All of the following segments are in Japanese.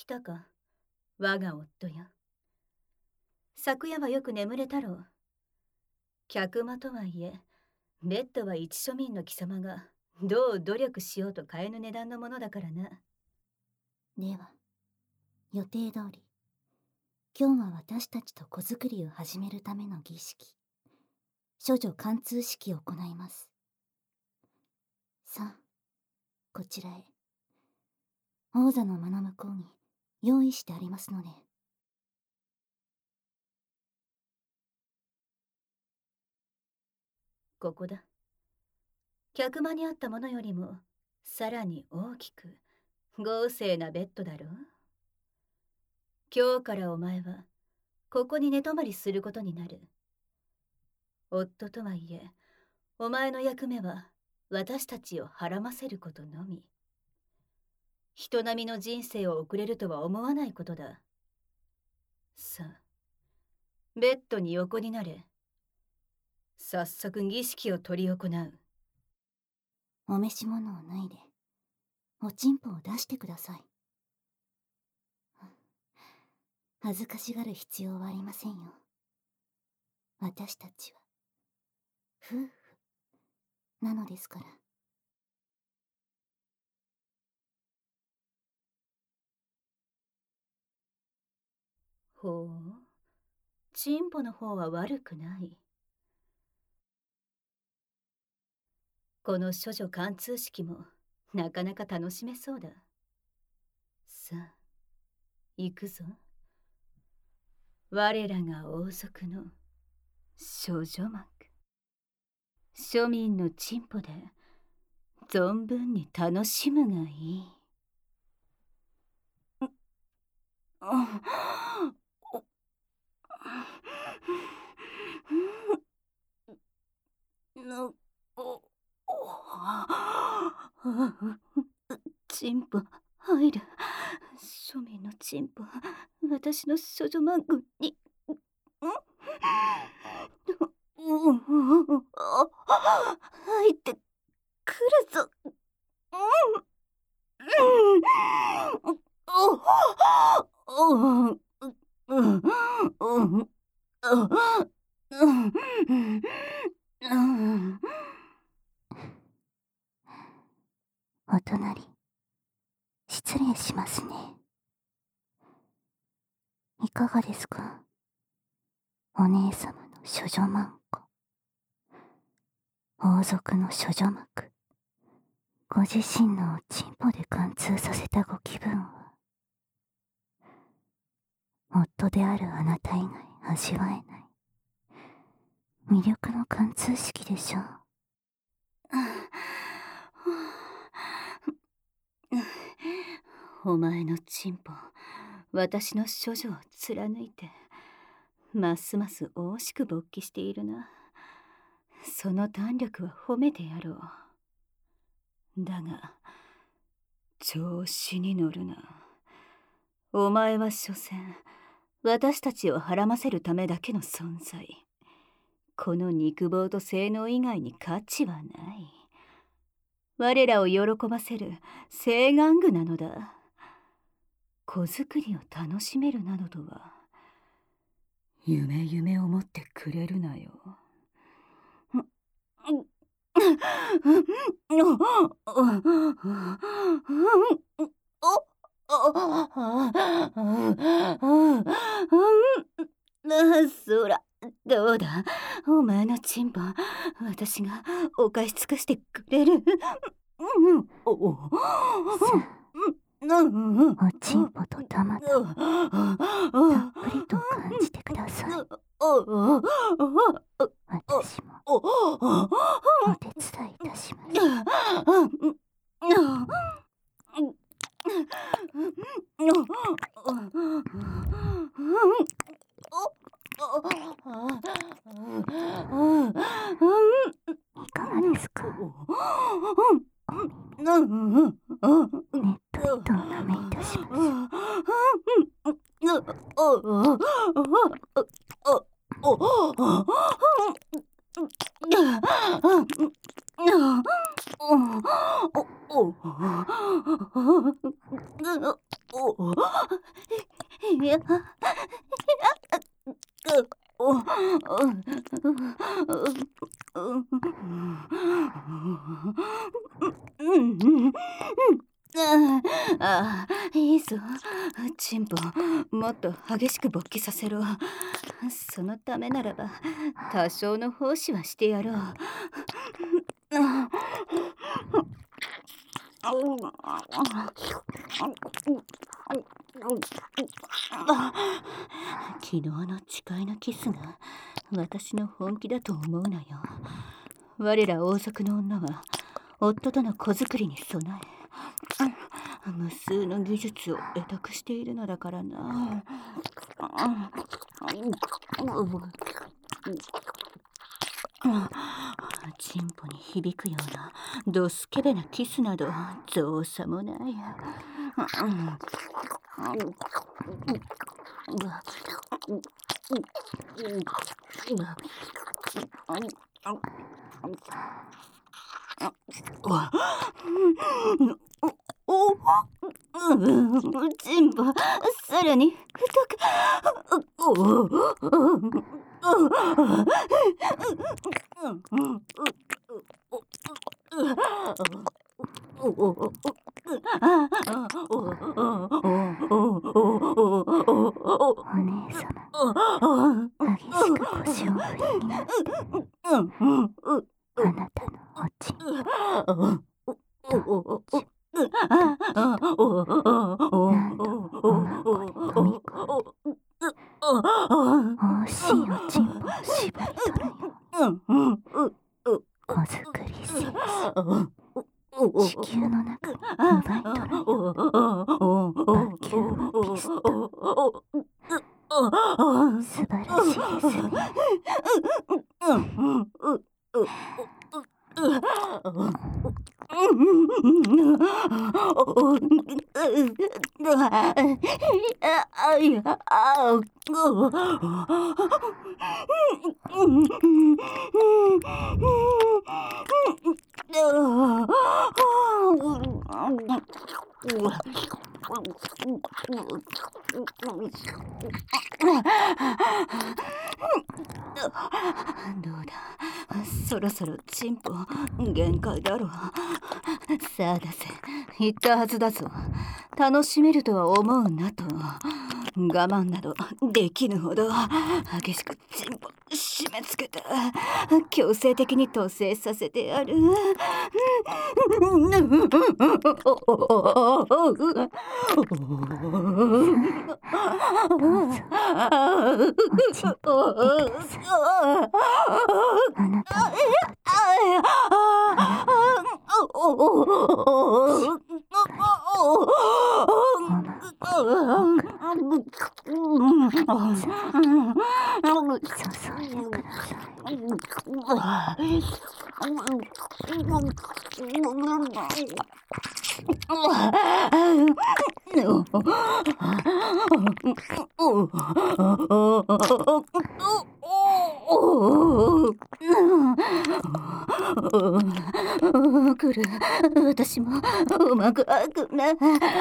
来たか、我が夫よ。昨夜はよく眠れたろう。客間とはいえ、ベッドは一庶民の貴様がどう努力しようと買えぬ値段のものだからな。 では、予定通り、今日は私たちと子作りを始めるための儀式、処女貫通式を行います。さあ、こちらへ。王座の間の向こうに用意してありますので。 ここだ。客間にあったものよりもさらに大きく豪勢なベッドだろう。今日からお前はここに寝泊まりすることになる。夫とはいえ、お前の役目は私たちをはらませることのみ。人並みの人生を送れるとは思わないことだ。さあ、ベッドに横になれ。早速儀式を執り行う。 お召し物を脱いで、おちんぽを出してください。恥ずかしがる必要はありませんよ。私たちは夫婦なのですから。 ほう、チンポの方は悪くない。この処女貫通式もなかなか楽しめそうだ。さあ、行くぞ。我らが王族の処女膜。庶民のチンポで存分に楽しむがいい。チンポ入る。庶民のチンポ、私の処女マグに。入ってくるぞ。 お隣、失礼しますね。いかがですか、お姉様の処女マンコ。王族の処女膜、ご自身のおちんぽで貫通させたご気分は、夫であるあなた以外味わえない魅力の貫通式でしょう。 お前のチンポ、私の処女を貫いてますます惜しく勃起しているな。その胆力は褒めてやろう。だが調子に乗るな。お前は所詮私たちをはらませるためだけの存在。この肉棒と性能以外に価値はない。我らを喜ばせる性玩具なのだ。子作りを楽しめるなどとは夢を持ってくれるなよ。そら、どうだ、お前のチンポ、私がお貸し尽くしてくれる。 おちんぽとたまたまたっぷりと感じてください。私もお手伝いいたします。いかがですか、ねっとりとお舐めいたします。 おいやおああ、いいぞ。チンポ、もっと激しく勃起させろ。そのためならば多少の奉仕はしてやろう。昨日の誓いのキスが私の本気だと思うなよ。我ら王族の女は夫との子作りに備え、無数の技術を得得しているのだからな。チンポに響くようなドスケベなキスなど造作もない。チンポ、さらに太く。 お姉様、激しく腰を振りになってあなたのおちんとちゅなんとおまこで飲み込んで惜しいおちんぽを絞り取るよ。子作り戦士地球の中に奪い取るよ。バキュームピスト素晴らしいですね。 どうだ、そろそろチンポ限界だろう。さあ出せ、言ったはずだぞ。楽しめるとは思うなと。我慢などできぬほど激しくチンポ締め付けた。強制的に統制させてやる。 あなたの来る、私もうまくあくな。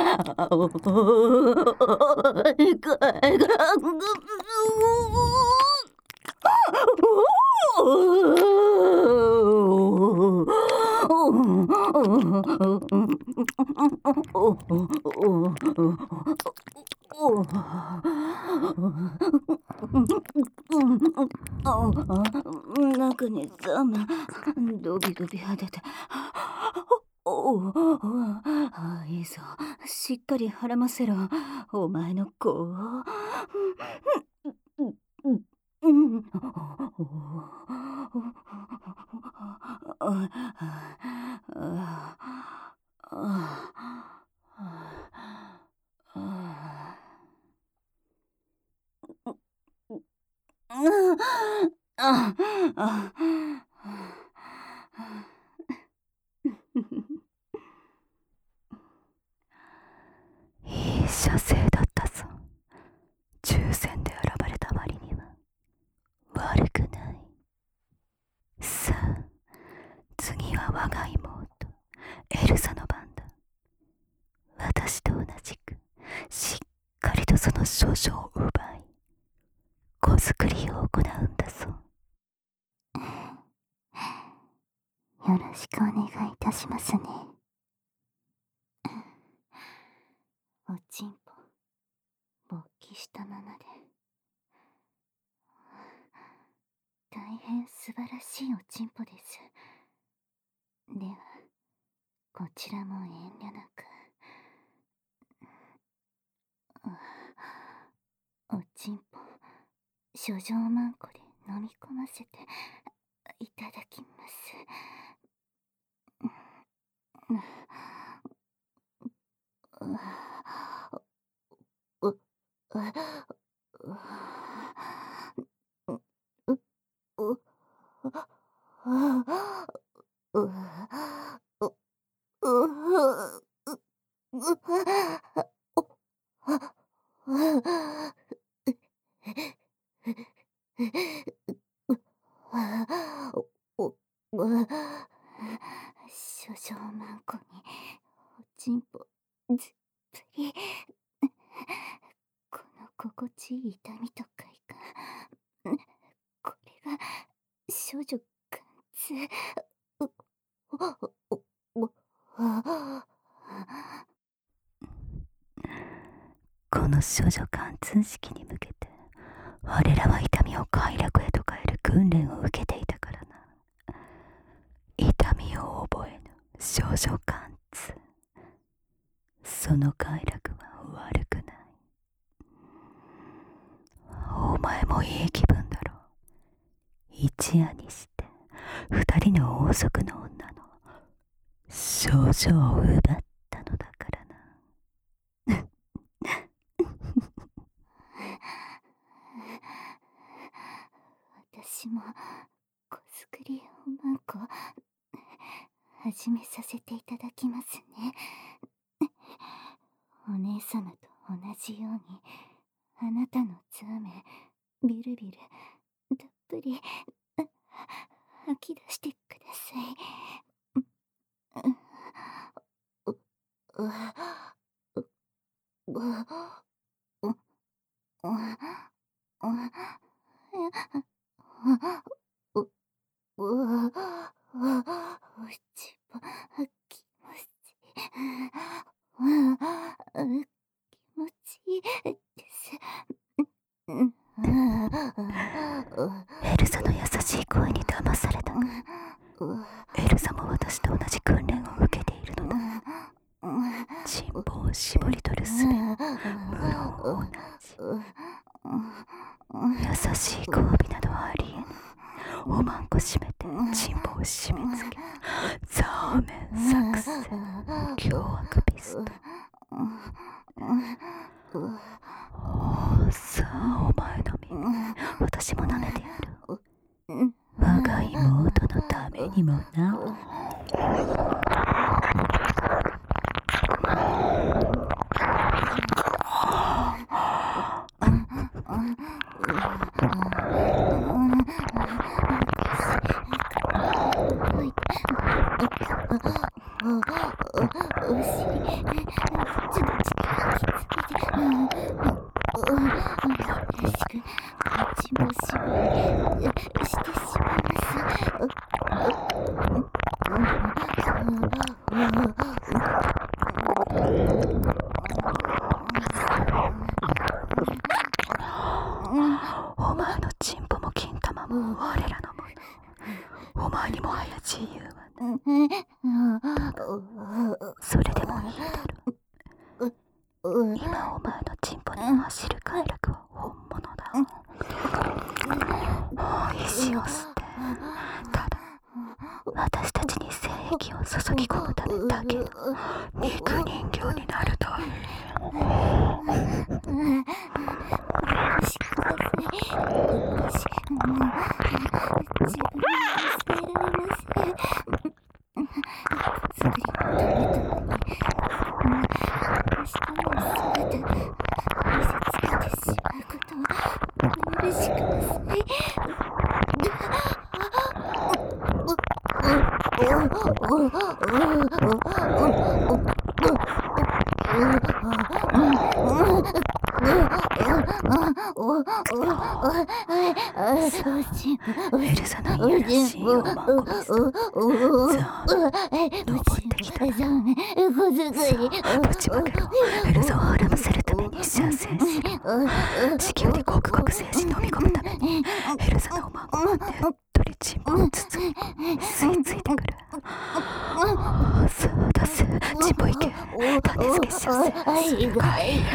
中にザムドビドビは出て、いいぞ、しっかりはらませろ、お前の子を。いい射精だったぞ。抽選で選ばれた割には悪くない。さあ、次は我が妹エルサの番だ。私と同じくの少女を奪い、子作りを行うんだぞ。 よろしくお願いいたしますね。おちんぽ勃起したままで大変素晴らしいおちんぽです。ではこちらも遠慮なくおちんぽ処女マンコで飲み込ませていただきます。少々マンコにおちんぽずっぷり。この心地いい痛みと快感、これが少女貫通。 この少女貫通式に向けて我らは痛みを快楽へと変える訓練を受けていたからな。痛みを覚えぬ少女貫通、その快楽は悪くない。お前もいい気分だろう。一夜にして二人の王族の女の少女を奪ったのだからな。 私も子作りおまんこ始めさせていただきますね。お姉様と同じようにあなたのザーメンビルビルたっぷり吐き出してください。おちぼ気持ち気持ちいいです。 エルサの優しい声に騙されたか。エルサも私と同じ訓練を受けているのだ。チンポを絞り取る術も無論同じ。優しい交尾などはありえぬ。おまんこ締めてチンポを締め付け、ザーメン作戦、凶悪ビスト。さあお前の耳、私も舐めてやる。我が妹のためにもな。お前のチンポも金玉も我らのもの。お前にもはや自由はない。それでもいいだろう。今お前のチンポに走る快楽は本物だ。意志を捨て、ただ私たちに精液を注ぎ込むためだけの肉人形になるといい。 エルサのいやらしいおまごすと登ってきた。さあぶちまけろ。エルサを孕ませるために射精しろ。地球にごくごく精子飲み込むためにエルサのおまごはねっとりチンポを包み吸い付いてくる。さあ出せ、チンポいけ。種付け射精するかい。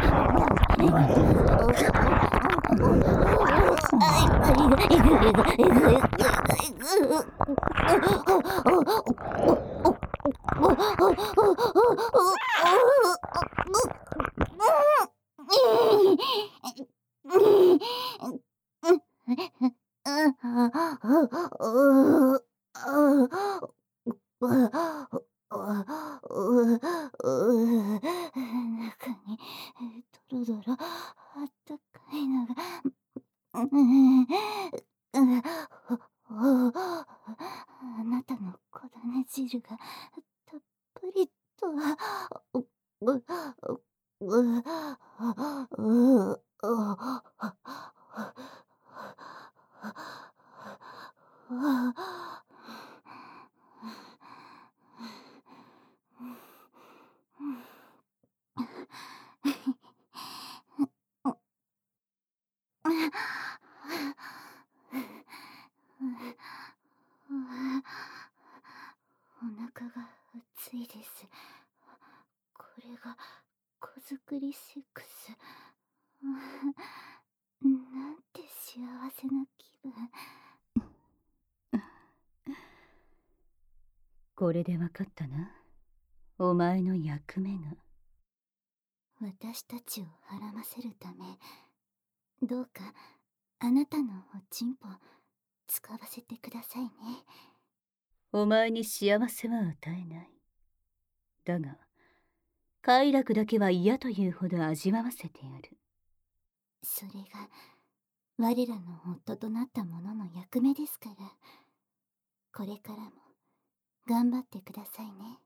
中にドロドロあったかいのがあなたの小種汁がたっぷりとお腹が熱いです。これが子作りセックス。なんて幸せな気分。 これでわかったな。お前の役目が。 私たちをはらませるため、どうかあなたのおちんぽ使わせてくださいね。 お前に幸せは与えない。だが快楽だけは嫌というほど味わわせてやる。 それが我らの夫となった者の役目ですから、これからも頑張ってくださいね。